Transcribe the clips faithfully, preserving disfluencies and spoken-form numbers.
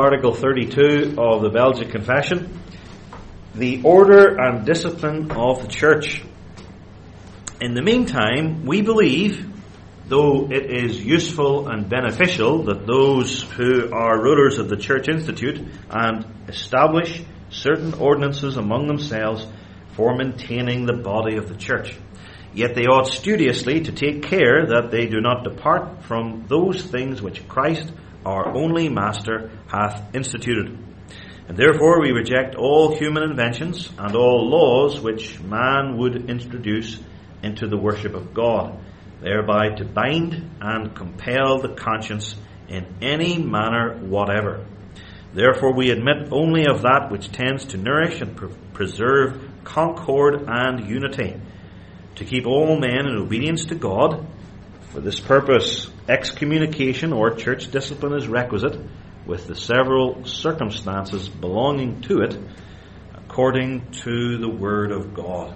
Article thirty-two of the Belgic Confession, the order and discipline of the church. In the meantime, we believe, though it is useful and beneficial that those who are rulers of the church institute and establish certain ordinances among themselves for maintaining the body of the church, yet they ought studiously to take care that they do not depart from those things which Christ, our only Master, hath instituted. And therefore we reject all human inventions and all laws which man would introduce into the worship of God, thereby to bind and compel the conscience in any manner whatever. Therefore we admit only of that which tends to nourish and pre- preserve concord and unity, to keep all men in obedience to God. For this purpose, excommunication or church discipline is requisite, with the several circumstances belonging to it, according to the Word of God.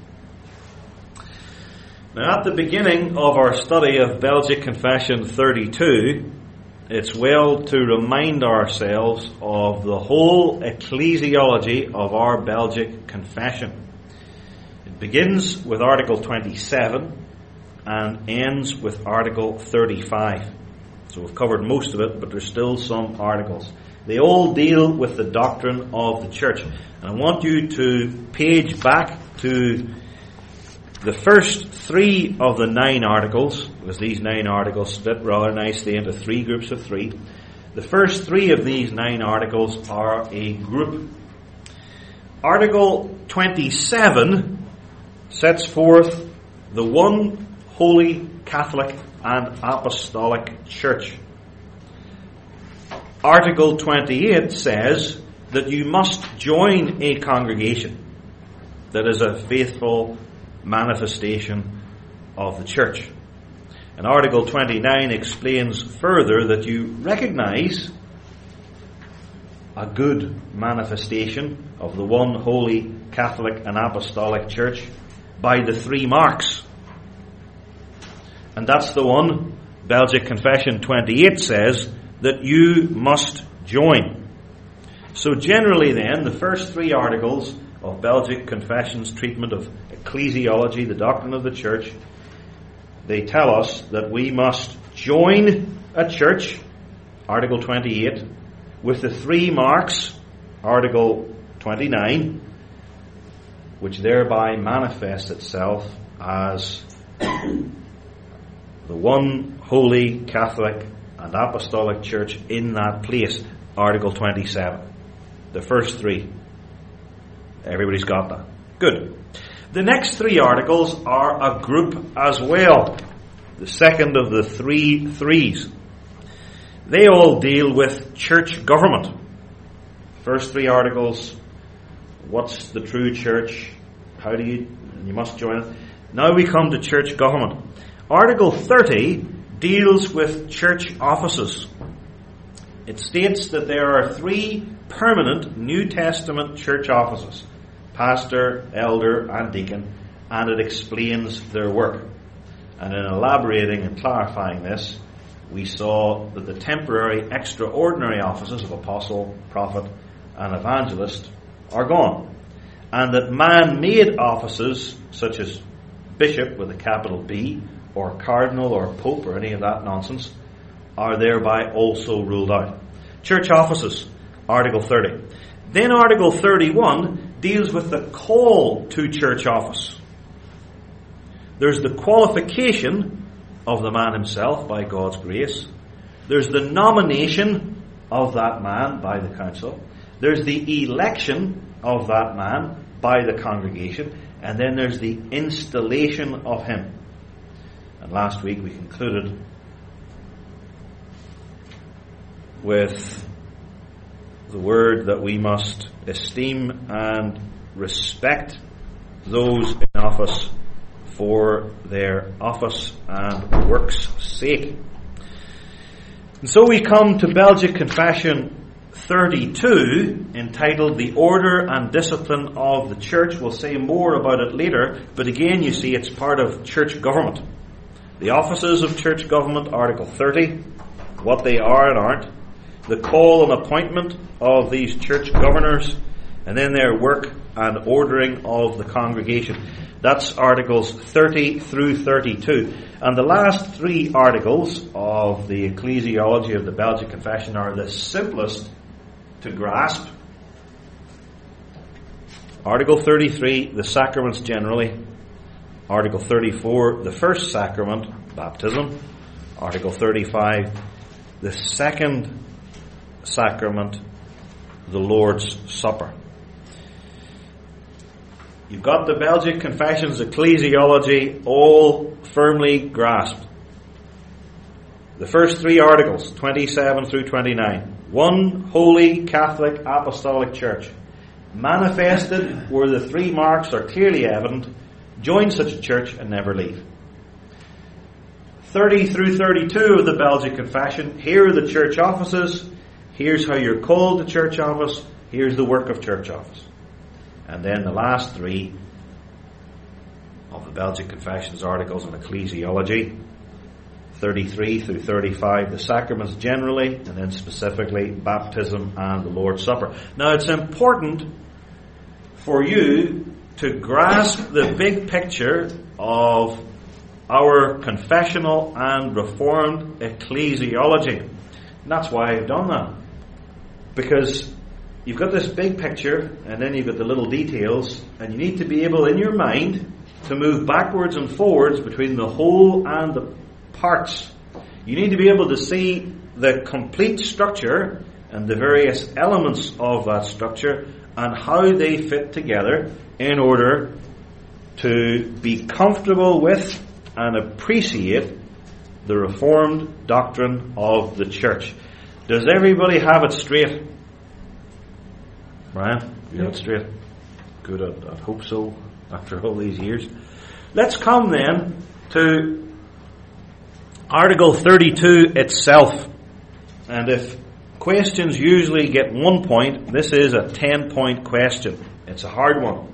Now, at the beginning of our study of Belgic Confession thirty-two, it's well to remind ourselves of the whole ecclesiology of our Belgic Confession. It begins with Article twenty-seven and ends with Article thirty-five. So we've covered most of it, but there's still some articles. They all deal with the doctrine of the church. And I want you to page back to the first three of the nine articles, because these nine articles split rather nicely into three groups of three. The first three of these nine articles are a group. Article twenty-seven sets forth the one holy Catholic and Apostolic Church. Article twenty-eight says that you must join a congregation that is a faithful manifestation of the church. And Article twenty-nine explains further that you recognize a good manifestation of the one holy Catholic and Apostolic Church by the three marks. And that's the one Belgic Confession twenty-eight says that you must join. So generally then, the first three articles of Belgic Confession's treatment of ecclesiology, the doctrine of the church, they tell us that we must join a church, Article twenty-eight, with the three marks, Article twenty-nine, which thereby manifests itself as the one holy Catholic and Apostolic Church in that place, Article twenty-seven. The first three. Everybody's got that. Good. The next three articles are a group as well. The second of the three threes. They all deal with church government. First three articles, what's the true church? How do you, you must join it. Now we come to church government. Article thirty deals with church offices. It states that there are three permanent New Testament church offices: pastor, elder, and deacon, and it explains their work. And in elaborating and clarifying this, we saw that the temporary extraordinary offices of apostle, prophet, and evangelist are gone, and that man-made offices such as bishop with a capital B, or cardinal or pope or any of that nonsense are thereby also ruled out. Church offices, Article thirty. Then Article thirty-one deals with the call to church office. There's the qualification of the man himself by God's grace. There's the nomination of that man by the council. There's the election of that man by the congregation. And then there's the installation of him. And last week we concluded with the word that we must esteem and respect those in office for their office and work's sake. And so we come to Belgic Confession thirty-two, entitled The Order and Discipline of the Church. We'll say more about it later, but again you see it's part of church government. The offices of church government, Article thirty, what they are and aren't. the call and appointment of these church governors, and then their work and ordering of the congregation. That's Articles thirty through thirty-two. And the last three articles of the ecclesiology of the Belgic Confession are the simplest to grasp. Article thirty-three, the sacraments generally. Article thirty-four, the first sacrament, baptism. Article thirty-five, the second sacrament, the Lord's Supper. You've got the Belgic Confession's ecclesiology all firmly grasped. The first three articles, twenty-seven through twenty-nine. One holy Catholic Apostolic Church. Manifested where the three marks are clearly evident, join such a church and never leave. thirty through thirty-two of the Belgic Confession. Here are the church offices. Here's how you're called to church office. Here's the work of church office. And then the last three of the Belgic Confession's articles on ecclesiology. thirty-three through thirty-five, the sacraments generally, and then specifically baptism and the Lord's Supper. Now it's important for you to grasp the big picture of our confessional and reformed ecclesiology. And that's why I've done that. Because you've got this big picture, and then you've got the little details, and you need to be able in your mind to move backwards and forwards between the whole and the parts. You need to be able to see the complete structure and the various elements of that structure and how they fit together in order to be comfortable with and appreciate the Reformed doctrine of the Church. Does everybody have it straight? Brian, you have it straight? Good, I'd, I'd hope so after all these years. Let's come then to Article thirty-two itself. And if questions usually get one point, this is a ten-point question. It's a hard one.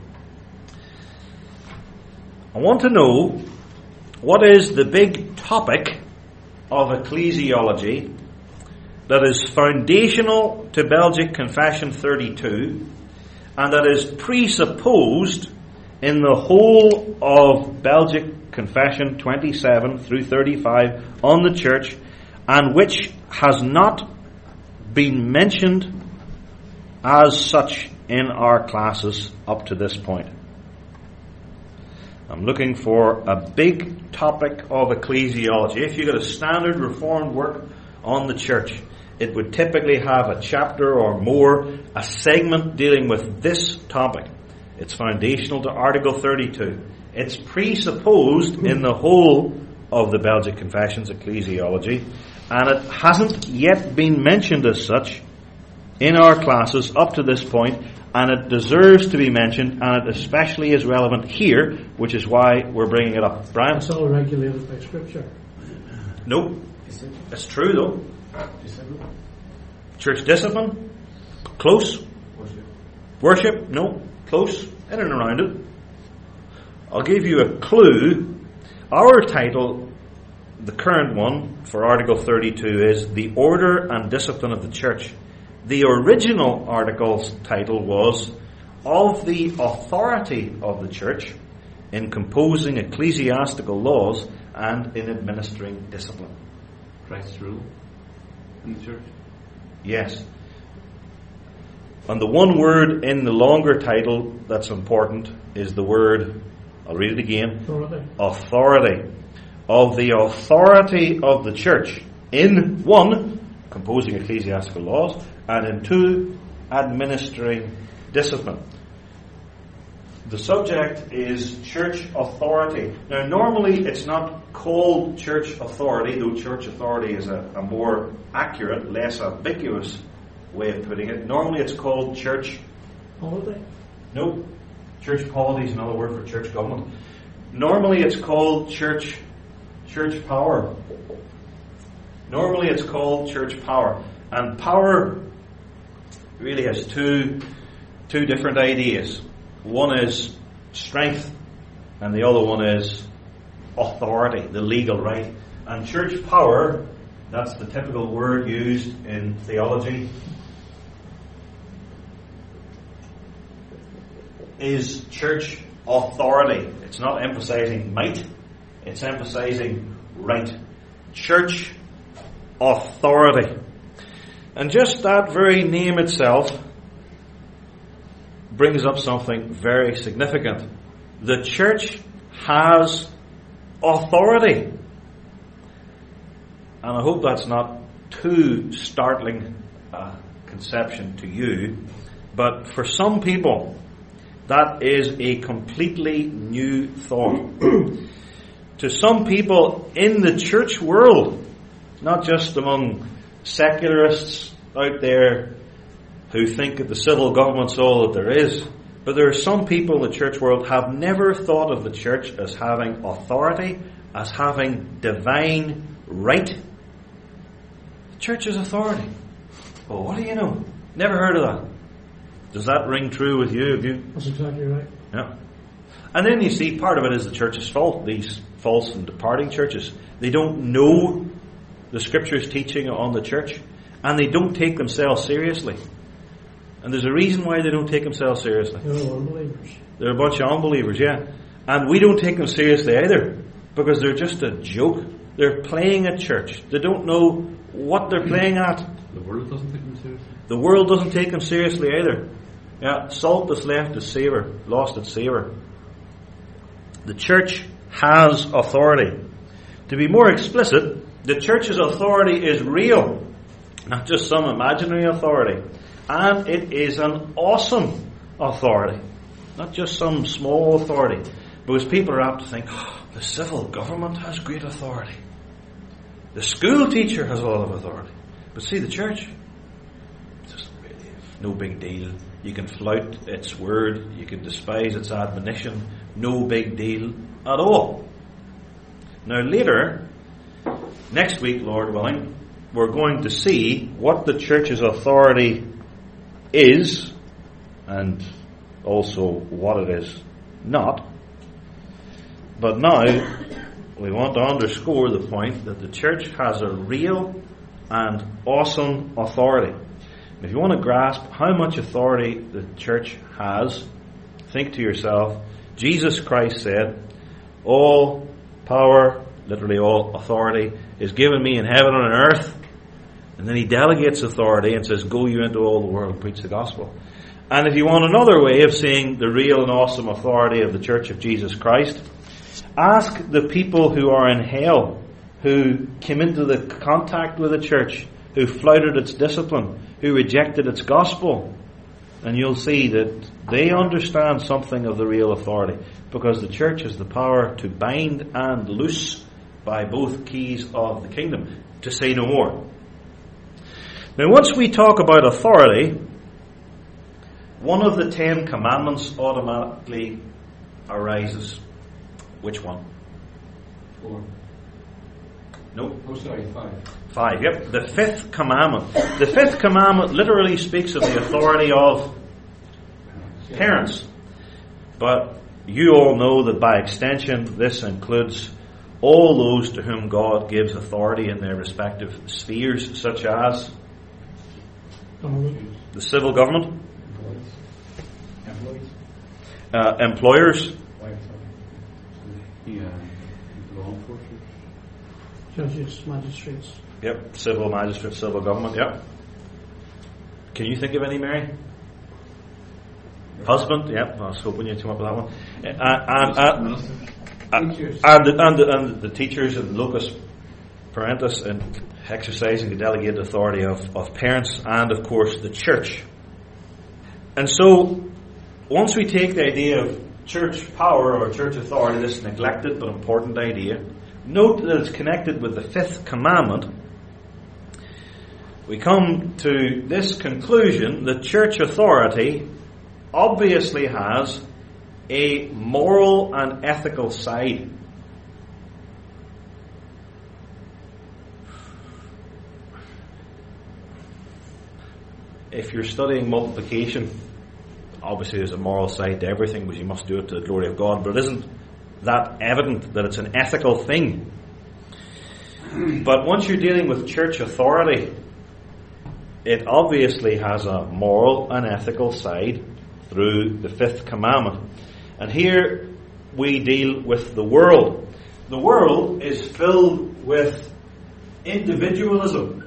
I want to know, what is the big topic of ecclesiology that is foundational to Belgic Confession thirty-two and that is presupposed in the whole of Belgic Confession twenty-seven through thirty-five on the Church, and which has not been mentioned as such in our classes up to this point? I'm looking for a big topic of ecclesiology. If you got a standard Reformed work on the Church, it would typically have a chapter or more, a segment dealing with this topic. It's foundational to Article thirty-two. It's presupposed in the whole of the Belgic Confession's ecclesiology, and it hasn't yet been mentioned as such in our classes up to this point, and it deserves to be mentioned, and it especially is relevant here, which is why we're bringing it up. Brian? It's all regulated by Scripture. No. It's true, though. Church discipline? Close. Worship? Worship? No. Close. In and around it. I'll give you a clue. Our title, the current one for Article thirty-two, is The Order and Discipline of the Church. The original article's title was Of the Authority of the Church in Composing Ecclesiastical Laws and in Administering Discipline. Christ's rule in the Church? Yes. And the one word in the longer title that's important is the word, I'll read it again, Authority. Authority. Of the authority of the Church in, one, composing ecclesiastical laws, and in two, administering discipline. The subject is church authority. Now, normally it's not called church authority, though church authority is a, a more accurate, less ambiguous way of putting it. Normally it's called church Polity? No. Church polity is another word for church government. Normally it's called church church power. Normally it's called church power. And power really has two two different ideas. One is strength, and the other one is authority, the legal right. And church power That's the typical word used in theology. Is church authority. It's not emphasizing might, it's emphasizing right. Church authority. And just that very name itself brings up something very significant. The church has authority. And I hope that's not too startling a conception to you, but for some people, that is a completely new thought. To some people in the church world, not just among secularists out there who think that the civil government's all that there is, but there are some people in the church world have never thought of the church as having authority, as having divine right. The church is authority. Well, what do you know? Never heard of that. Does that ring true with you? Have you? That's exactly right. Yeah. And then you see part of it is the church's fault, these false and departing churches. They don't know the Scripture's teaching on the church, and they don't take themselves seriously. And there's a reason why they don't take themselves seriously. They're all unbelievers. They're a bunch of unbelievers, yeah. And we don't take them seriously either, because they're just a joke. They're playing at church. They don't know what they're playing at. The world doesn't take them seriously. The world doesn't take them seriously either. Yeah, salt that's left its savour, lost its savour. The church has authority. To be more explicit, the church's authority is real, not just some imaginary authority. And it is an awesome authority, not just some small authority. Because people are apt to think, oh, the civil government has great authority. The school teacher has a lot of authority. But see, the church, just really no big deal. You can flout its word, you can despise its admonition, no big deal at all. Now later, next week, Lord willing, we're going to see what the church's authority is, and also what it is not. But now, we want to underscore the point that the church has a real and awesome authority. If you want to grasp how much authority the church has, think to yourself, Jesus Christ said, all power, literally all authority, is given me in heaven and on earth. And then he delegates authority and says, go you into all the world and preach the gospel. And if you want another way of seeing the real and awesome authority of the Church of Jesus Christ, ask the people who are in hell, who came into the contact with the church, who flouted its discipline, who rejected its gospel, and you'll see that they understand something of the real authority, because the church has the power to bind and loose by both keys of the kingdom, to say no more. Now, once we talk about authority, one of the Ten Commandments automatically arises. Which one? Four. No. Oh, sorry, five. Five, yep. The fifth commandment. The fifth commandment literally speaks of the authority of parents. But you all know that by extension this includes all those to whom God gives authority in their respective spheres, such as the civil government, Employees. uh, employers, Yeah, law enforcement. Judges, magistrates. yep, civil magistrate, civil government, yep. Can you think of any, Mary? Husband, yep, I was hoping you'd come up with that one. Uh, and, uh, Ministers. and, Teachers. and, the, and, the, and the teachers and locus parentis and exercising the delegated authority of, of parents and, of course, the church. And so, once we take the idea of church power or church authority, this neglected but important idea, note that it's connected with the fifth commandment. We come to this conclusion that church authority obviously has a moral and ethical side. If you're studying multiplication, obviously there's a moral side to everything, because you must do it to the glory of God, but it isn't that evident that it's an ethical thing. But once you're dealing with church authority, it obviously has a moral and ethical side through the fifth commandment. And here we deal with the world. The world is filled with individualism.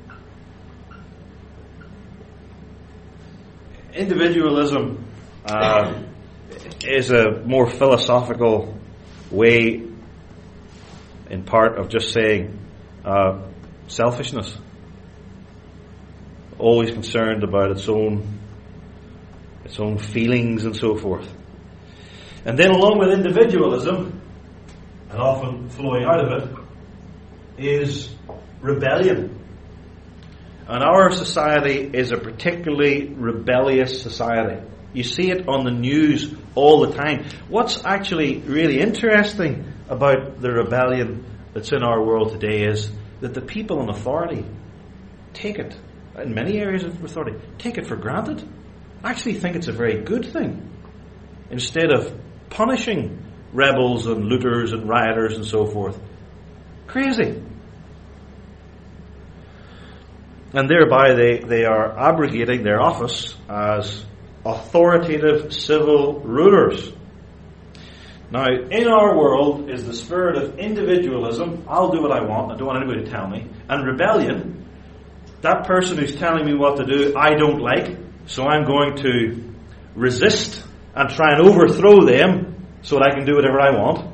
Individualism uh, is a more philosophical way, in part, of just saying uh, selfishness. Always concerned about its own, its own feelings and so forth. And then along with individualism, and often flowing out of it, is rebellion. And our society is a particularly rebellious society. You see it on the news all the time. What's actually really interesting about the rebellion that's in our world today is that the people in authority take it, in many areas of authority, take it for granted. Actually think it's a very good thing. Instead of punishing rebels and looters and rioters and so forth. Crazy. And thereby they, they are abrogating their office as authoritative civil rulers. Now, in our world is the spirit of individualism. I'll do what I want. I don't want anybody to tell me. And rebellion. That person who's telling me what to do, I don't like. So I'm going to resist and try and overthrow them so that I can do whatever I want.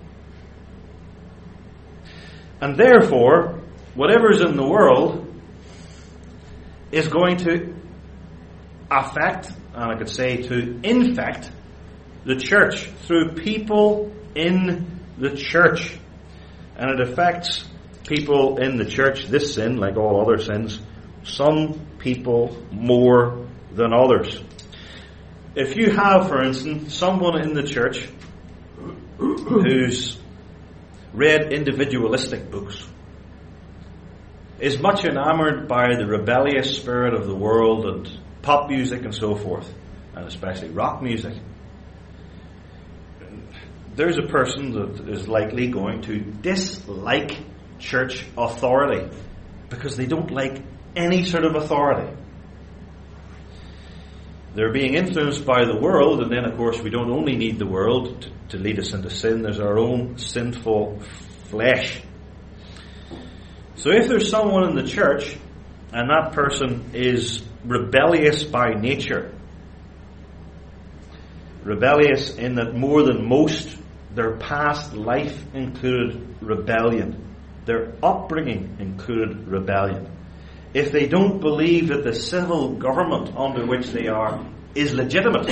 And therefore, whatever's in the world is going to affect, and I could say to infect, the church through people in the church. And it affects people in the church, this sin, like all other sins, some people more than others. If you have, for instance, someone in the church who's read individualistic books, is much enamored by the rebellious spirit of the world and pop music and so forth, and especially rock music, there's a person that is likely going to dislike church authority because they don't like any sort of authority. They're being influenced by the world, and then of course we don't only need the world to, to lead us into sin, there's our own sinful flesh. So if there's someone in the church and that person is rebellious by nature, rebellious in that more than most their past life included rebellion, their upbringing included rebellion, if they don't believe that the civil government under which they are is legitimate,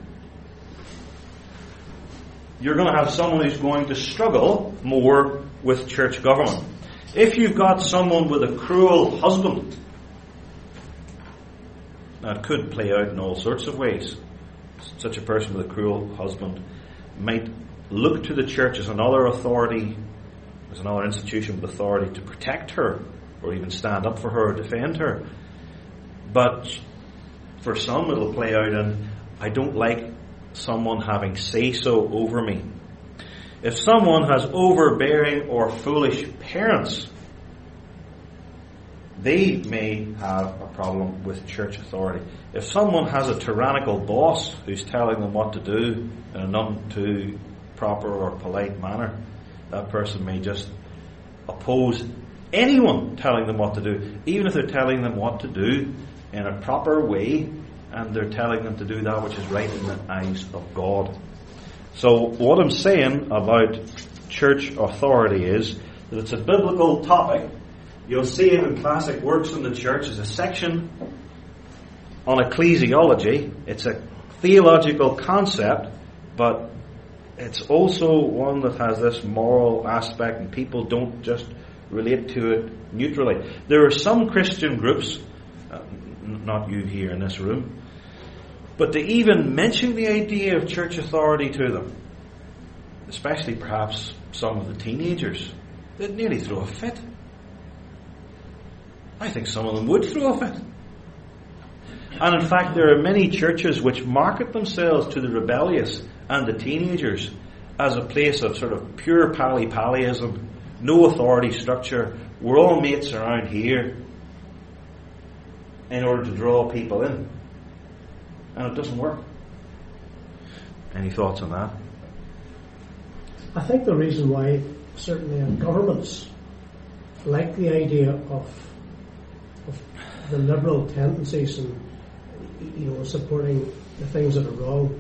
you're going to have someone who's going to struggle more with church government. If you've got someone with a cruel husband, that could play out in all sorts of ways. Such a person with a cruel husband might look to the church as another authority, as another institution with authority to protect her, or even stand up for her or defend her. But for some it'll play out in, I don't like someone having say-so over me. If someone has overbearing or foolish parents, they may have a problem with church authority. If someone has a tyrannical boss who's telling them what to do in a none too proper or polite manner, that person may just oppose anyone telling them what to do, even if they're telling them what to do in a proper way and they're telling them to do that which is right in the eyes of God. So what I'm saying about church authority is that it's a biblical topic. You'll see it in classic works in the church as a section on ecclesiology. It's a theological concept, but it's also one that has this moral aspect, and people don't just relate to it neutrally. There are some Christian groups, uh, not you here in this room, but they even mention the idea of church authority to them, especially perhaps some of the teenagers. They'd nearly throw a fit. I think some of them would throw a fit. And in fact, there are many churches which market themselves to the rebellious and the teenagers as a place of sort of pure pally-pallyism, no authority structure. We're all mates around here in order to draw people in. And it doesn't work. Any thoughts on that? I think the reason why certainly in governments like the idea of, of the liberal tendencies and, you know, supporting the things that are wrong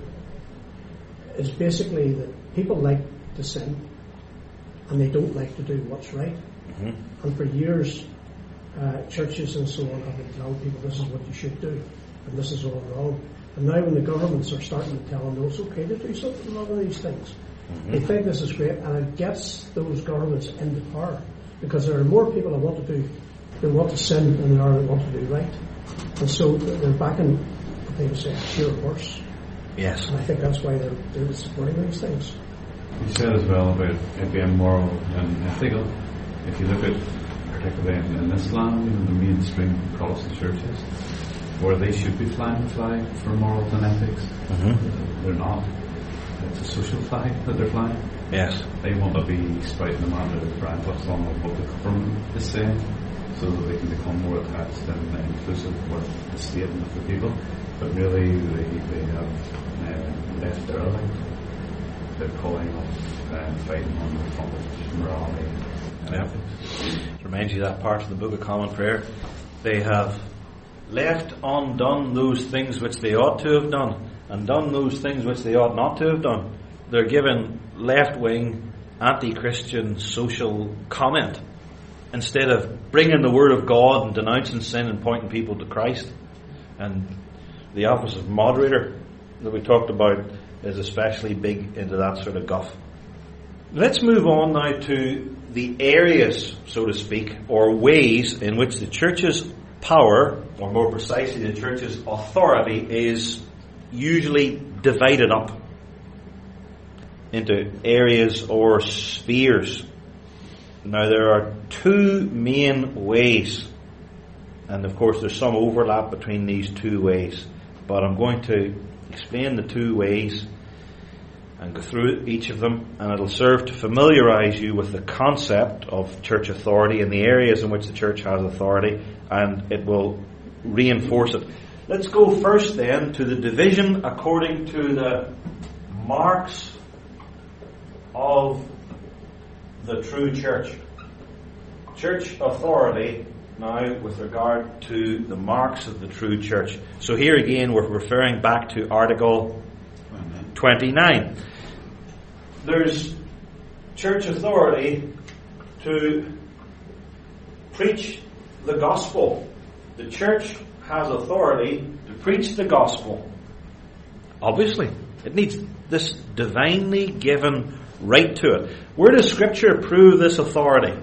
is basically that people like to sin and they don't like to do what's right. Mm-hmm. And for years, uh, churches and so on have been telling people this is what you should do and this is all wrong. And now when the governments are starting to tell them, no, it's okay to do something about these things, mm-hmm. they think this is great, and it gets those governments into power because there are more people that want to do, that want to sin than there are that want to do right. And so they're backing, what they would say, pure worse. Yes. And I think that's why they're, they're supporting these things. You said as well about it being moral and ethical. If you look at, particularly in, in Islam, you know, the mainstream Protestant churches, where they should be flying the flag for morals and ethics, mm-hmm. they're not. It's a social flag that they're flying. Yes. They want to be spouting them out of Brian touched on what the government is saying, so that they can become more attached and inclusive with the state and with the people. But really, they, they have uh, left their life. They're calling us uh, fighting on the front of morality and Yeah. ethics. It reminds you of that part of the Book of Common Prayer. They have left undone those things which they ought to have done, and done those things which they ought not to have done. They're given left-wing, anti-Christian social comment instead of bringing the Word of God and denouncing sin and pointing people to Christ. And the office of moderator that we talked about is especially big into that sort of guff. Let's move on now to the areas, so to speak, or ways in which the church's power, or more precisely the church's authority, is usually divided up into areas or spheres. Now there are two main ways, and of course there's some overlap between these two ways, but I'm going to explain the two ways and go through each of them, and it'll serve to familiarise you with the concept of church authority and the areas in which the church has authority, and it will reinforce it. Let's go first then to the division according to the marks of the true church. Church authority now with regard to the marks of the true church. So here again we're referring back to Article twenty-nine. There's church authority to preach the gospel. The church has authority to preach the gospel. Obviously, it needs this divinely given right to it. Where does Scripture prove this authority?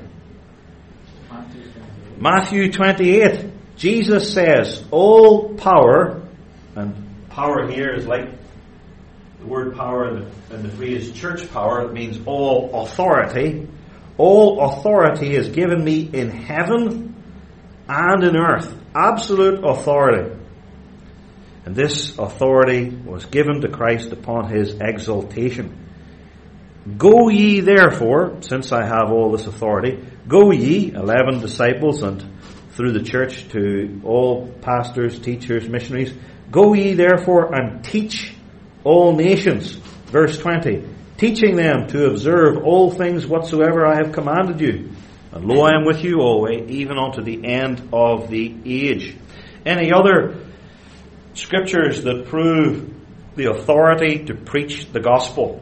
Matthew twenty-eight. Jesus says, all power, and power here is like the word power and the, and the phrase church power. It means all authority. All authority is given me in heaven and in earth. Absolute authority. And this authority was given to Christ upon his exaltation. Go ye therefore, since I have all this authority, go ye, eleven disciples, and through the church to all pastors, teachers, missionaries, go ye therefore and teach all nations. Verse twenty, teaching them to observe all things whatsoever I have commanded you. And lo, I am with you always, even unto the end of the age. Any other scriptures that prove the authority to preach the gospel?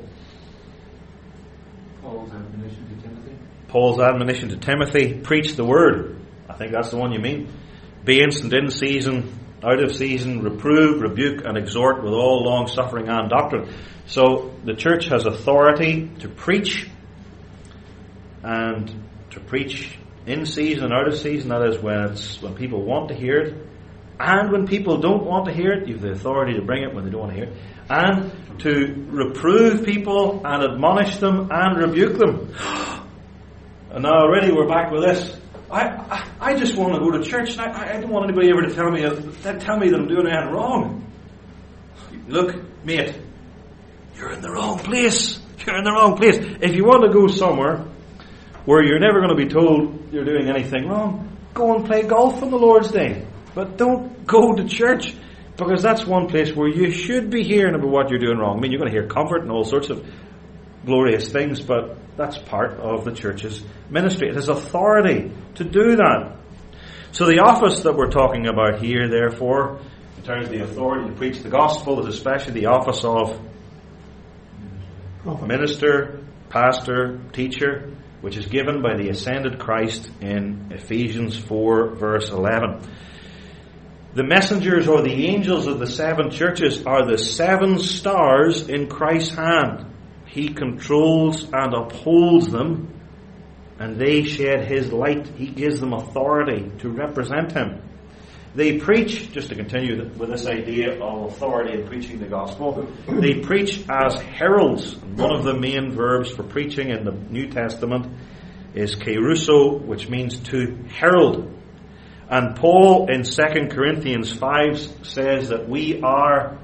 Paul's admonition to Timothy. Paul's admonition to Timothy, preach the word. I think that's the one you mean. Be instant in season, out of season, reprove, rebuke, and exhort with all long suffering and doctrine. So the church has authority to preach, and to preach in season and out of season. That is when it's when people want to hear it, and when people don't want to hear it, you have the authority to bring it when they don't want to hear it, and to reprove people and admonish them and rebuke them. And now already we're back with this. I, I, I just want to go to church. I, I don't want anybody ever to tell me that tell me that I'm doing anything wrong. Look, mate, you're in the wrong place. You're in the wrong place. If you want to go somewhere where you're never going to be told you're doing anything wrong. Go and play golf on the Lord's Day. But don't go to church, because that's one place where you should be hearing about what you're doing wrong. I mean, you're going to hear comfort and all sorts of glorious things, but that's part of the church's ministry. It has authority to do that. So the office that we're talking about here, therefore, in terms of the authority to preach the gospel, is especially the office of minister, pastor, teacher, which is given by the ascended Christ in Ephesians four, verse eleven. The messengers or the angels of the seven churches are the seven stars in Christ's hand. He controls and upholds them, and they shed His light. He gives them authority to represent Him. They preach, just to continue with this idea of authority in preaching the gospel, they preach as heralds. And one of the main verbs for preaching in the New Testament is kerusso, which means to herald. And Paul in Second Corinthians five says that we are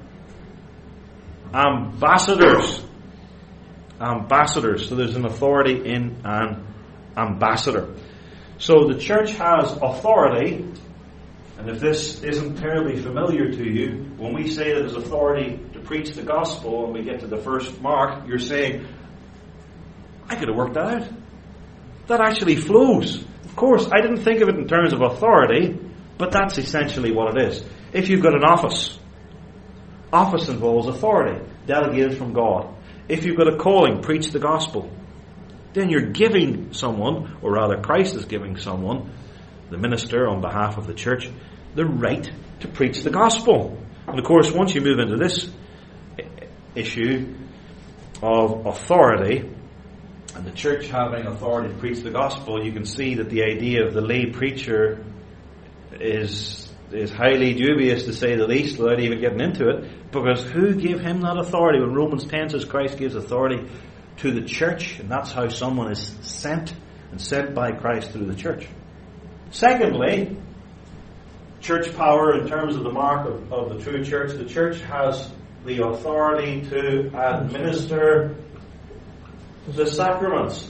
ambassadors. Ambassadors. So there's an authority in an ambassador. So the church has authority, and if this isn't terribly familiar to you, when we say that there's authority to preach the gospel and we get to the first mark, you're saying, I could have worked that out. That actually flows. Of course, I didn't think of it in terms of authority, but that's essentially what it is. If you've got an office, office involves authority, delegated from God. If you've got a calling, preach the gospel, then you're giving someone, or rather Christ is giving someone, the minister on behalf of the church, the right to preach the gospel. And of course, once you move into this issue of authority, and the church having authority to preach the gospel, you can see that the idea of the lay preacher is is highly dubious, to say the least, without even getting into it, because who gave him that authority? When Romans ten says Christ gives authority to the church, and that's how someone is sent, and sent by Christ through the church. Secondly, church power in terms of the mark of, of the true church. The church has the authority to administer the sacraments.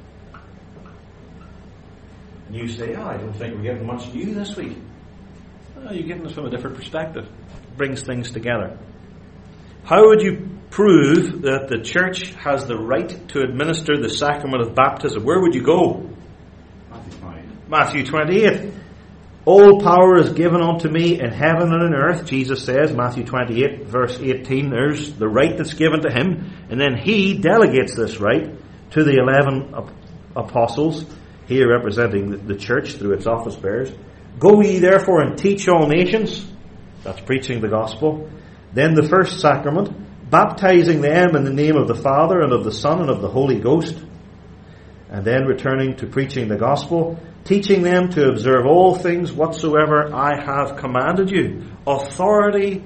And you say, oh, I don't think we're getting much new this week. Oh, you're getting this from a different perspective. It brings things together. How would you prove that the church has the right to administer the sacrament of baptism? Where would you go? Matthew twenty-eight. All power is given unto me in heaven and on earth, Jesus says, Matthew twenty-eight, verse eighteen. There's the right that's given to him. And then he delegates this right to the eleven apostles, here representing the church through its office bearers. Go ye therefore and teach all nations. That's preaching the gospel. Then the first sacrament, baptizing them in the name of the Father and of the Son and of the Holy Ghost. And then returning to preaching the gospel, teaching them to observe all things whatsoever I have commanded you. Authority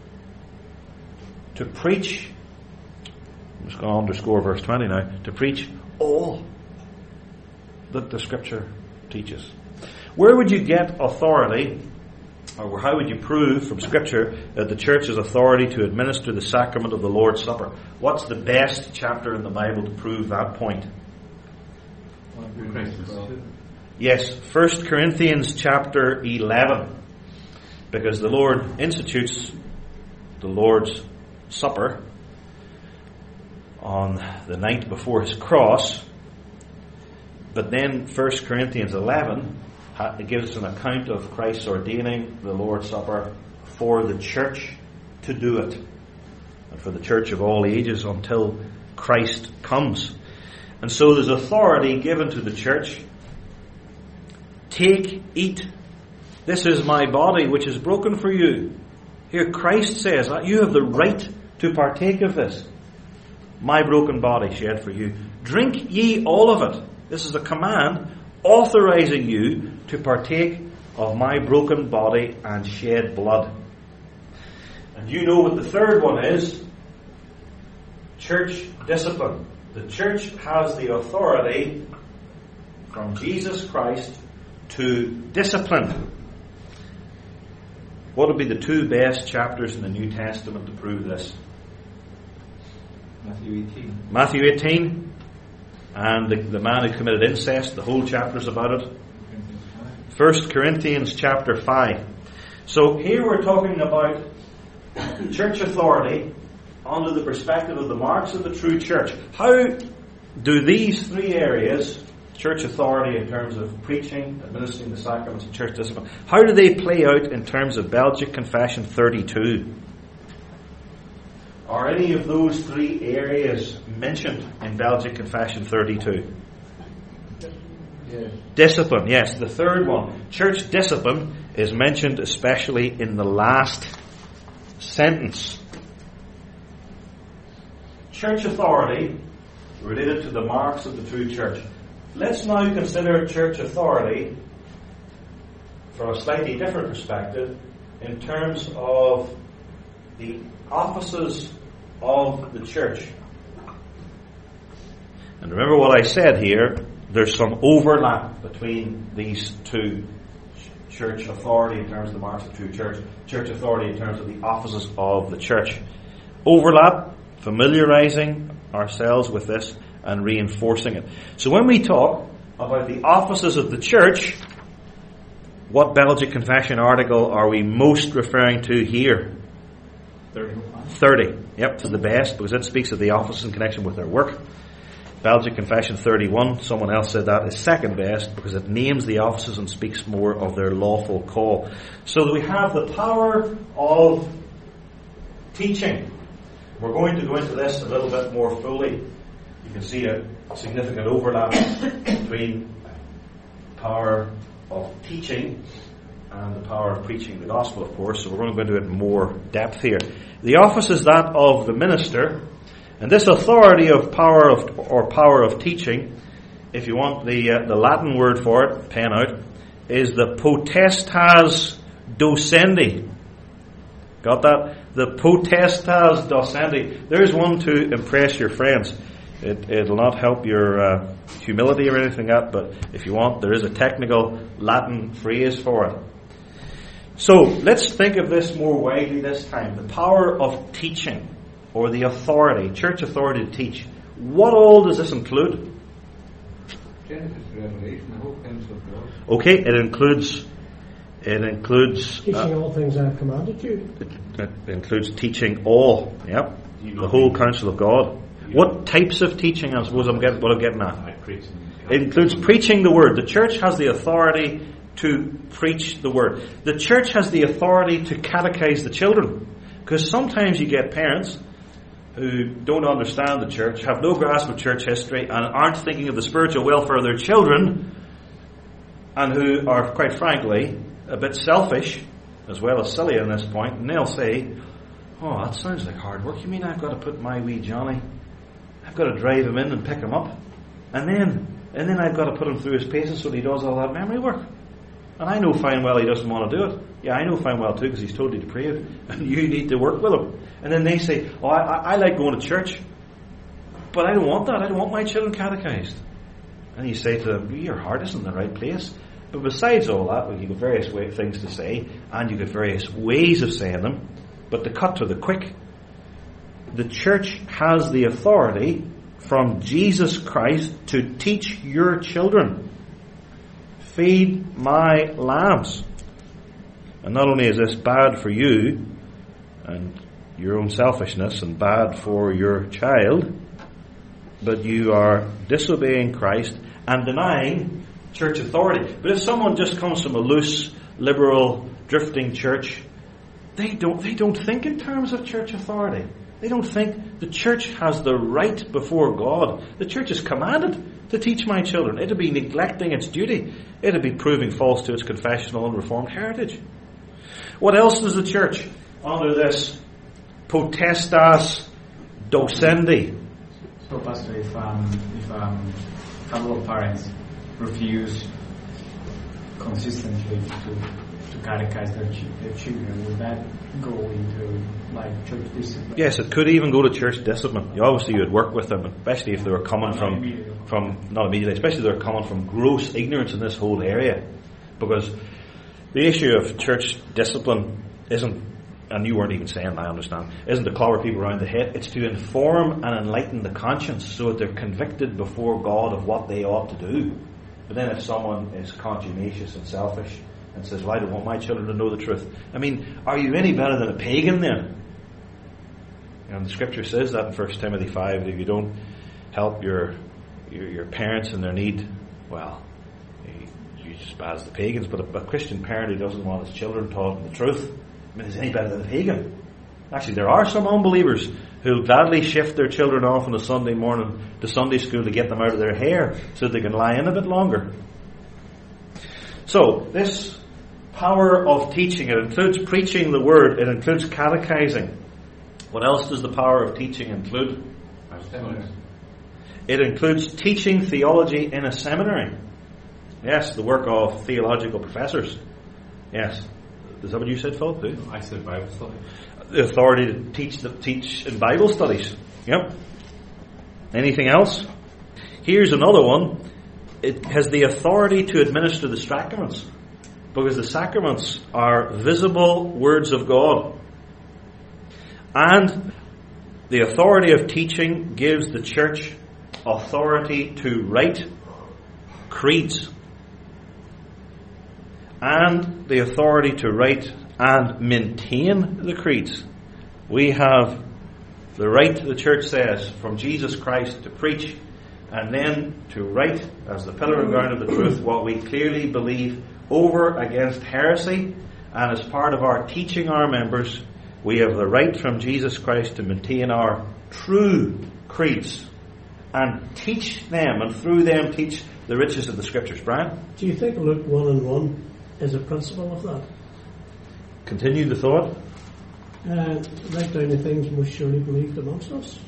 to preach. I'm just going to underscore verse twenty now. To preach all that the Scripture teaches. Where would you get authority, or how would you prove from Scripture that the church has authority to administer the sacrament of the Lord's Supper? What's the best chapter in the Bible to prove that point? Yes, First Corinthians chapter eleven. Because the Lord institutes the Lord's Supper on the night before his cross. But then First Corinthians eleven it gives us an account of Christ ordaining the Lord's Supper for the church to do it. And for the church of all ages until Christ comes. And so there's authority given to the church. Take, eat. This is my body which is broken for you. Here Christ says, you have the right to partake of this. My broken body shed for you. Drink ye all of it. This is a command authorizing you to partake of my broken body and shed blood. And you know what the third one is. Church discipline. The church has the authority from Jesus Christ to discipline. What would be the two best chapters in the New Testament to prove this? Matthew eighteen. Matthew eighteen. and the, the man who committed incest. The whole chapter's about it. First Corinthians chapter five. So here we're talking about church authority under the perspective of the marks of the true church. How do these three areas, church authority in terms of preaching, administering the sacraments, and church discipline, how do they play out in terms of Belgic Confession thirty-two? Are any of those three areas mentioned in Belgic Confession thirty-two? Yes. Discipline, yes. The third one, church discipline, is mentioned especially in the last sentence. Church authority related to the marks of the true church. Let's now consider church authority from a slightly different perspective in terms of the offices of the church. And remember what I said here, there's some overlap between these two. Church authority in terms of the marks of the true church, church authority in terms of the offices of the church. Overlap, familiarizing ourselves with this and reinforcing it. So when we talk about the offices of the church, what Belgic Confession article are we most referring to here? thirty. thirty. Yep, to the best, because it speaks of the offices in connection with their work. Belgic Confession thirty-one, someone else said that is second best because it names the offices and speaks more of their lawful call. So that we have the power of teaching. We're going to go into this a little bit more fully. You can see a significant overlap between power of teaching and the power of preaching the gospel, of course. So we're going to go into it in more depth here. The office is that of the minister. And this authority of power of or power of teaching, if you want the uh, the Latin word for it, pen out, is the potestas docendi. Got that? The potestas docendi. There's one to impress your friends. It, it'll not help your uh, humility or anything like that, but if you want, there is a technical Latin phrase for it. So let's think of this more widely this time. The power of teaching. Or the authority, church authority to teach. What all does this include? Genesis, Revelation, the whole counsel of God. Okay, it includes it includes teaching uh, all things I have commanded you. It, it includes teaching all. Yep, the whole counsel of God. What types of teaching? I suppose I'm getting what I'm getting at. It includes preaching the word. The church has the authority to preach the word. The church has the authority to catechize the children, because sometimes you get parents who don't understand the church, have no grasp of church history, and aren't thinking of the spiritual welfare of their children, and who are, quite frankly, a bit selfish, as well as silly on this point, and they'll say, oh, that sounds like hard work. You mean I've got to put my wee Johnny, I've got to drive him in and pick him up, and then and then I've got to put him through his paces so that he does all that memory work. And I know fine well he doesn't want to do it. Yeah, I know fine well too, because he's totally depraved, and you need to work with him. And then they say, oh, I, I like going to church, but I don't want that. I don't want my children catechized. And you say to them, your heart isn't in the right place. But besides all that, well, you've got various way, things to say, and you've got various ways of saying them. But to cut to the quick, the church has the authority from Jesus Christ to teach your children. Feed my lambs. And not only is this bad for you and your own selfishness and bad for your child, but you are disobeying Christ and denying church authority. But if someone just comes from a loose, liberal, drifting church, they don't they don't think in terms of church authority. They don't think the church has the right before God. The church is commanded to teach my children. It'd be neglecting its duty. It'd be proving false to its confessional and reformed heritage. What else does the church, under this potestas docendi? So, Pastor, if um, if um, a couple of parents refuse consistently to to catechize their, ch- their children, would that go into like church discipline? Yes, it could even go to church discipline. You obviously you would work with them, especially if they were coming not from immediately. from not immediately, especially if they were coming from gross ignorance in this whole area, because the issue of church discipline isn't and you weren't even saying, I understand, isn't to clobber people around the head. It's to inform and enlighten the conscience so that they're convicted before God of what they ought to do. But then if someone is contumacious and selfish and says, well, I don't want my children to know the truth. I mean, are you any better than a pagan then? And the scripture says that in First Timothy five, if you don't help your your, your parents in their need, well, you're just as bad as the pagans. But a, a Christian parent who doesn't want his children taught the truth, I mean, is any better than a pagan? Actually, there are some unbelievers who'll gladly shift their children off on a Sunday morning to Sunday school to get them out of their hair so they can lie in a bit longer. So, this power of teaching, it includes preaching the word, it includes catechizing. What else does the power of teaching include? It includes teaching theology in a seminary. Yes, the work of theological professors. Yes. Is that what you said, Philip? Too? I said Bible study. The authority to teach the, teach in Bible studies. Yep. Anything else? Here's another one. It has the authority to administer the sacraments, because the sacraments are visible words of God. And the authority of teaching gives the church authority to write creeds. And the authority to write and maintain the creeds. We have the right, the church says, from Jesus Christ to preach and then to write as the pillar and ground of the truth what we clearly believe over against heresy. And as part of our teaching our members, we have the right from Jesus Christ to maintain our true creeds and teach them, and through them teach the riches of the Scriptures. Brian? Do you think Luke one and one is a principle of that? Continue the thought. Uh, write down the things most surely believed amongst us.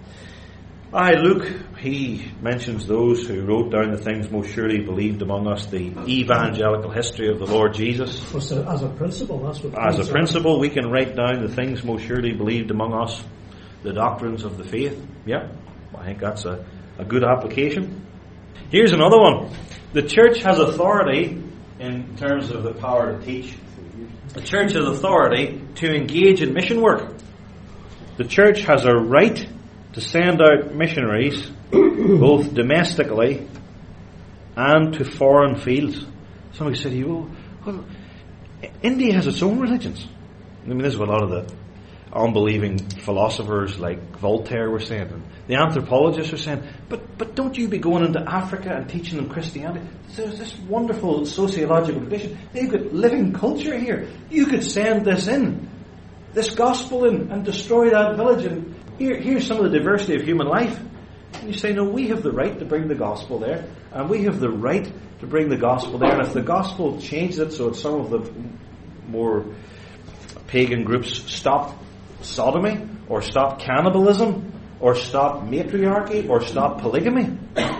Aye, Luke, he mentions those who wrote down the things most surely believed among us, the evangelical history of the Lord Jesus. So as a principle, that's what. As a principle, we can write down the things most surely believed among us, the doctrines of the faith. Yeah, I think that's a, a good application. Here's another one. The church has authority in terms of the power to teach. The church has authority to engage in mission work. The church has a right to send out missionaries both domestically and to foreign fields. Somebody said to you, well, well, India has its own religions. I mean, this is what a lot of the unbelieving philosophers like Voltaire were saying, and the anthropologists were saying, but but don't you be going into Africa and teaching them Christianity? There's this wonderful sociological tradition. They've got living culture here. You could send this in, this gospel in, and destroy that village, and here, here's some of the diversity of human life. And you say, no, we have the right to bring the gospel there, and we have the right to bring the gospel there, and if the gospel changes it so that some of the more pagan groups stop sodomy, or stop cannibalism, or stop matriarchy, or stop polygamy,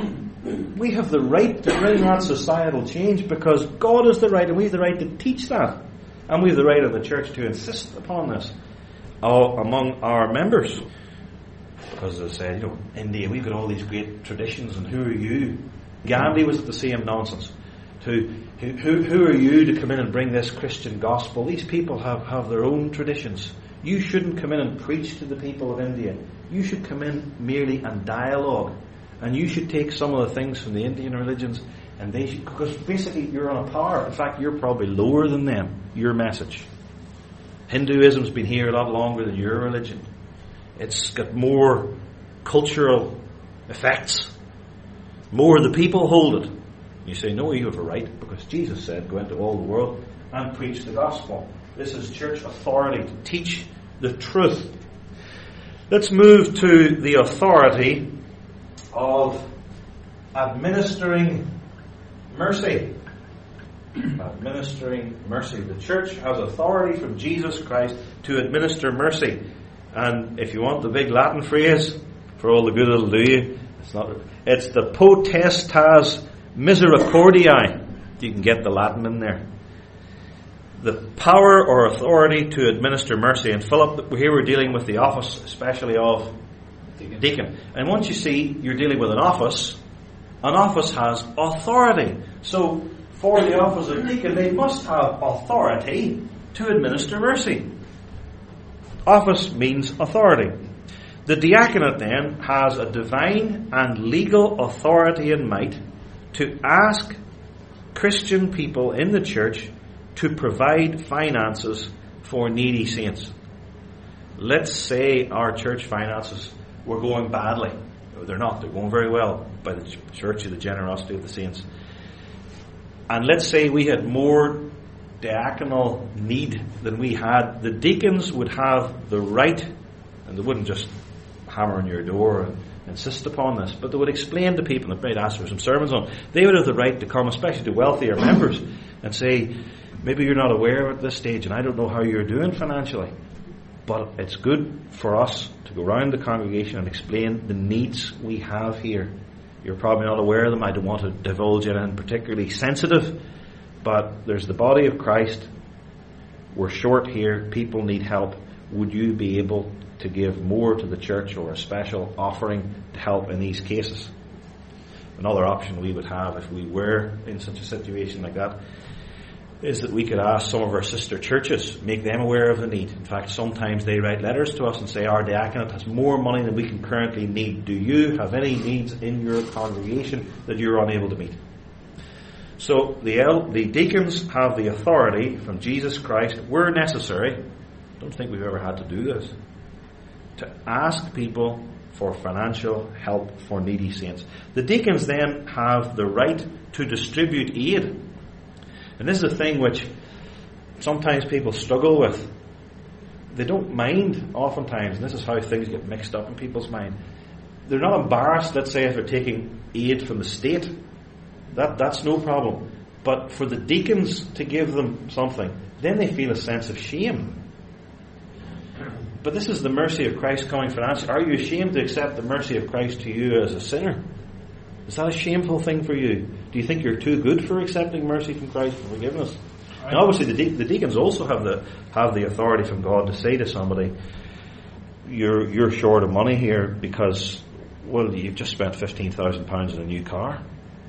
we have the right to bring that societal change, because God has the right, and we have the right to teach that, and we have the right of the church to insist upon this all among our members. Because as I said, you know, India, we've got all these great traditions, and who are you? Gandhi was at the same nonsense. To who, who, who are you to come in and bring this Christian gospel? These people have, have their own traditions. You shouldn't come in and preach to the people of India. You should come in merely and dialogue. And you should take some of the things from the Indian religions, and they should, because basically you're on a par. In fact, you're probably lower than them, your message. Hinduism's been here a lot longer than your religion. It's got more cultural effects. More the people hold it. You say, no, you have a right, because Jesus said, go into all the world and preach the gospel. This is church authority to teach the truth. Let's move to the authority of administering mercy. Administering mercy. The church has authority from Jesus Christ to administer mercy. And if you want the big Latin phrase, for all the good it'll do you, it's not. It's the potestas misericordiae. You can get the Latin in there. The power or authority to administer mercy. And Philip, here we're dealing with the office, especially of deacon. deacon. And once you see you're dealing with an office, an office has authority. So for the office of deacon, they must have authority to administer mercy. Office means authority. The diaconate then has a divine and legal authority and might to ask Christian people in the church to provide finances for needy saints. Let's say our church finances were going badly. They're not. They're going very well by the church of the generosity of the saints. And let's say we had more diaconal need than we had. The deacons would have the right, and they wouldn't just hammer on your door and insist upon this, but they would explain to people, and they might ask for some sermons on, they would have the right to come, especially to wealthier members, and say, maybe you're not aware at this stage, and I don't know how you're doing financially, but it's good for us to go around the congregation and explain the needs we have here. You're probably not aware of them. I don't want to divulge anything particularly sensitive, but there's the body of Christ. We're short here. People need help. Would you be able to give more to the church or a special offering to help in these cases? Another option we would have if we were in such a situation like that is that we could ask some of our sister churches, make them aware of the need. In fact, sometimes they write letters to us and say, our diaconate has more money than we can currently need. Do you have any needs in your congregation that you're unable to meet? So the, el- the deacons have the authority from Jesus Christ, where necessary, I don't think we've ever had to do this, to ask people for financial help for needy saints. The deacons then have the right to distribute aid. And this is a thing which sometimes people struggle with. They don't mind oftentimes, and this is how things get mixed up in people's mind. They're not embarrassed, let's say, if they're taking aid from the state. That That's no problem. But for the deacons to give them something, then they feel a sense of shame. But this is the mercy of Christ coming financially. Are you ashamed to accept the mercy of Christ to you as a sinner? Is that a shameful thing for you? Do you think you're too good for accepting mercy from Christ for forgiveness? And obviously the, de- the deacons also have the have the authority from God to say to somebody, you're you're short of money here because, well, you've just spent fifteen thousand pounds on a new car.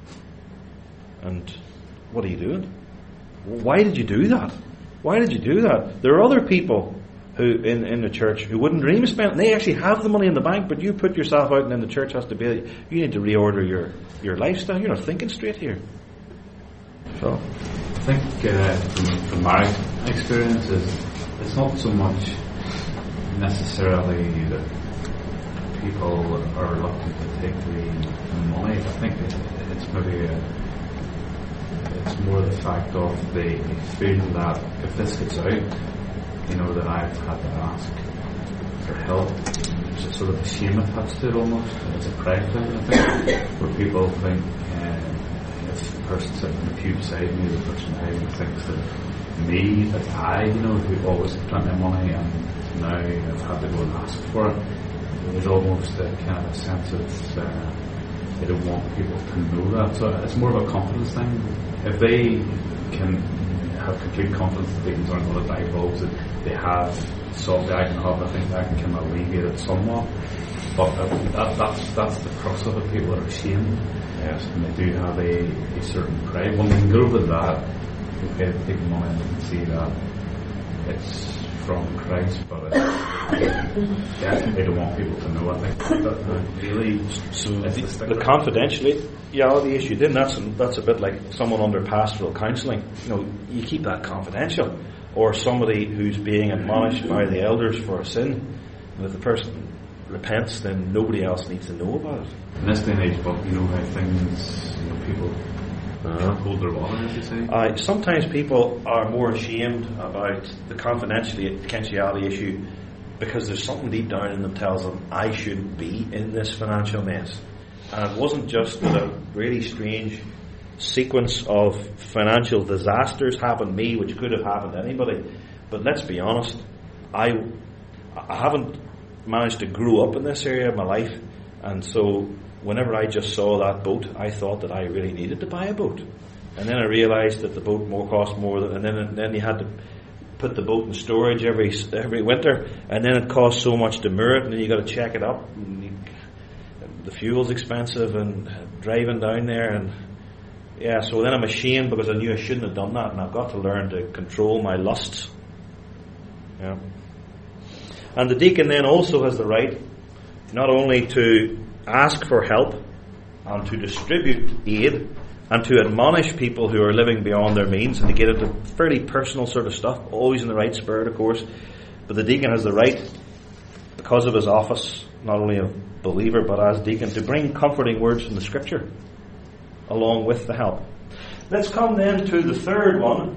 And what are you doing? Why did you do that? Why did you do that? There are other people who in, in the church who wouldn't dream of spending. They actually have the money in the bank, but you put yourself out and then the church has to be, you need to reorder your, your lifestyle. You're not thinking straight here. So I think uh, from, from my experiences, it's not so much necessarily that people are looking to take the money. I think it, it's maybe a, it's more the fact of they feel that if this gets out, you know, that I've had to ask for help. There's a sort of a shame attached to it almost. It's a pride thing, I think, where people think uh, if the person sitting in the pew beside me, the person behind me thinks that me, that I, you know, who always had plenty of money and now I've had to go and ask for it. There's almost a kind of a sense of uh, they don't want people to know that. So it's more of a confidence thing. If they can have complete confidence that deacons aren't going to die bulbs, that they have solved the agony of, I think that can kind of alleviate it somewhat. But uh, that, that's that's the crux of it. People are ashamed, yes, and they do have a, a certain pride. When they can get over that, they can take money and they can see that it's from Christ, but it, definitely don't want people to know. I think that, that really so the, the confidentiality issue, then that's that's a bit like someone under pastoral counselling. You know, you keep that confidential, or somebody who's being admonished by the elders for a sin, and if the person repents, then nobody else needs to know about it. In this day and age, but you know how things, you know, people Uh, hold their water, as you say. Uh, sometimes people are more ashamed about the confidentiality issue because there's something deep down in them tells them I shouldn't be in this financial mess. And it wasn't just that a really strange sequence of financial disasters happened to me, which could have happened to anybody. But let's be honest, I I haven't managed to grow up in this area of my life, and so whenever I just saw that boat, I thought that I really needed to buy a boat. And then I realised that the boat more cost more, than, and then and then you had to put the boat in storage every every winter, and then it cost so much to moor it, and then you got to check it up. And you, the fuel's expensive, and driving down there, and yeah. So then I'm ashamed because I knew I shouldn't have done that, and I've got to learn to control my lusts. Yeah. And the deacon then also has the right not only to ask for help and to distribute aid and to admonish people who are living beyond their means and to get into fairly personal sort of stuff, always in the right spirit, of course. But the deacon has the right, because of his office, not only a believer but as deacon, to bring comforting words from the Scripture along with the help. Let's come then to the third one.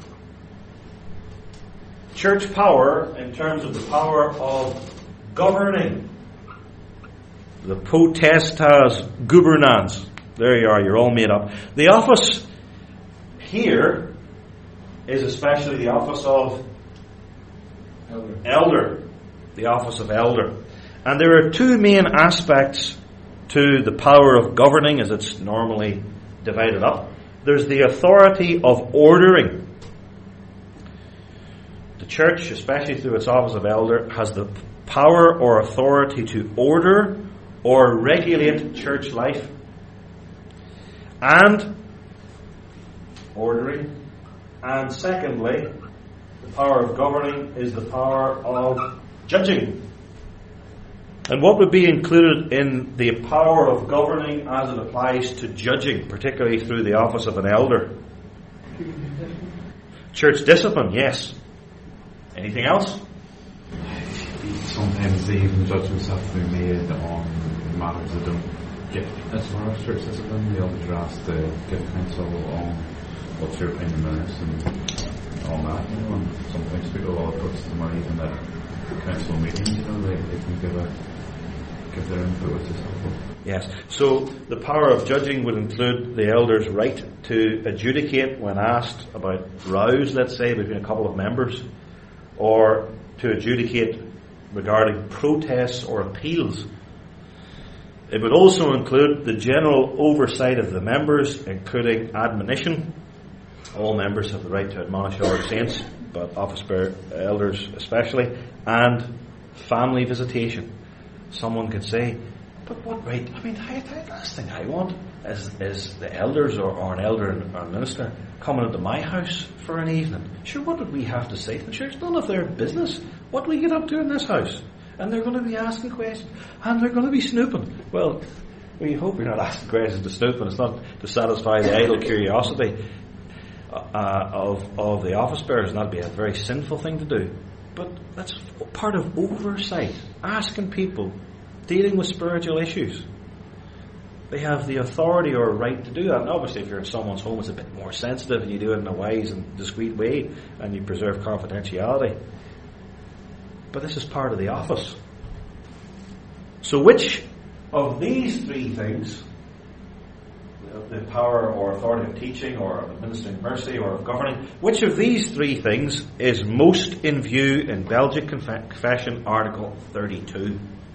Church power in terms of the power of governing. The potestas gubernans. There you are, you're all made up. The office here is especially the office of elder. elder. The office of elder. And there are two main aspects to the power of governing as it's normally divided up. There's the authority of ordering. The church, especially through its office of elder, has the power or authority to order or regulate church life. And ordering. And secondly, the power of governing is the power of judging. And what would be included in the power of governing as it applies to judging, particularly through the office of an elder? Church discipline, yes. Anything else? Sometimes they even judgments have to be made on matters that don't get as far as church discipline. The elders are asked to give counsel on what's your opinion on this and all that, you know, and sometimes people will approach them or even at council meetings, you know, they, they can give a give their input, which is helpful. Yes. So the power of judging would include the elder's right to adjudicate when asked about rows, let's say, between a couple of members, or to adjudicate regarding protests or appeals. It would also include the general oversight of the members, including admonition. All members have the right to admonish other saints, but office bearer elders especially, and family visitation. Someone could say, but what right? I mean, I, I, the last thing I want is, is the elders or, or an elder or a minister coming into my house for an evening. Sure, what would we have to say to the church? None of their business. What do we get up to in this house? And they're going to be asking questions, and they're going to be snooping. Well, we hope you're not asking questions to snoop, and it's not to satisfy the idle curiosity uh, of of the office bearers, and that'd be a very sinful thing to do. But that's part of oversight, asking people, dealing with spiritual issues. They have the authority or right to do that. And obviously if you're in someone's home, it's a bit more sensitive and you do it in a wise and discreet way and you preserve confidentiality. But this is part of the office. So which of these three things, the power or authority of teaching or administering mercy or of governing, which of these three things is most in view in Belgic Confession Article thirty-two?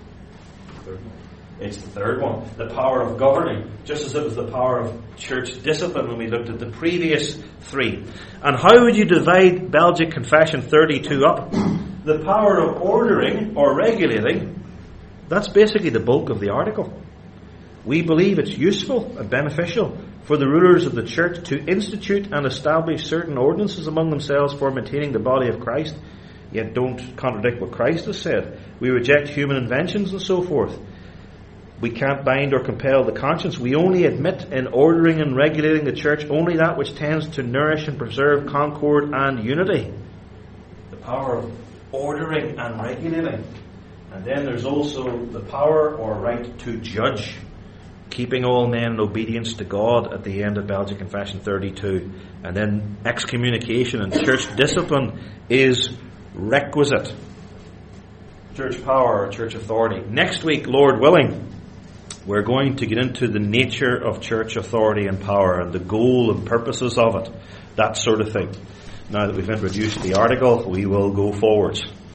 It's the third one, the power of governing, just as it was the power of church discipline when we looked at the previous three. And how would you divide Belgic Confession thirty-two up? The power of ordering or regulating, that's basically the bulk of the article. We believe it's useful and beneficial for the rulers of the church to institute and establish certain ordinances among themselves for maintaining the body of Christ, yet don't contradict what Christ has said. We reject human inventions and so forth. We can't bind or compel the conscience. We only admit in ordering and regulating the church only that which tends to nourish and preserve concord and unity. The power of ordering and regulating. And then there's also the power or right to judge, keeping all men in obedience to God at the end of Belgic Confession thirty-two. And then excommunication and church discipline is requisite. Church power or church authority. Next week, Lord willing, we're going to get into the nature of church authority and power and the goal and purposes of it, that sort of thing. Now that we've introduced the article, we will go forwards.